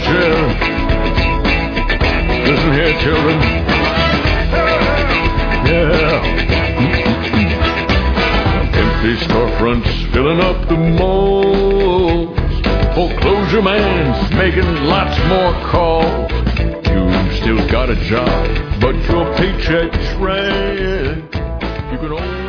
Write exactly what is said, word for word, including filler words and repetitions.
chair. Listen here, children. Yeah. Empty storefronts filling up the malls. Foreclosure man's making lots more calls. You still got a job, but your paycheck's red. You can only